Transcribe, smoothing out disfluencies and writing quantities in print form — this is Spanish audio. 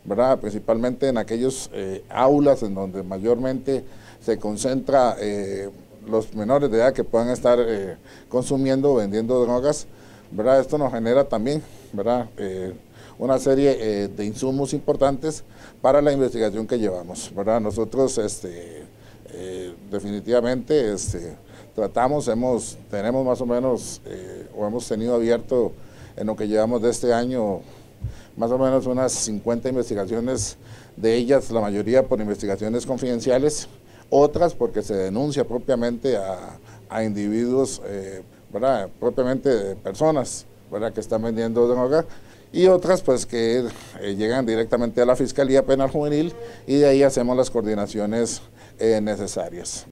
¿verdad? Principalmente en aquellos aulas en donde mayormente se concentra los menores de edad que puedan estar consumiendo o vendiendo drogas, ¿verdad? Esto nos genera también, ¿verdad? Una serie de insumos importantes para la investigación que llevamos, ¿verdad? Nosotros definitivamente tenemos más o menos, o hemos tenido abierto en lo que llevamos de este año, más o menos unas 50 investigaciones, de ellas la mayoría por investigaciones confidenciales, otras porque se denuncia propiamente a individuos, ¿verdad? Propiamente personas, ¿verdad? Que están vendiendo droga, y otras pues que llegan directamente a la Fiscalía Penal Juvenil y de ahí hacemos las coordinaciones necesarias.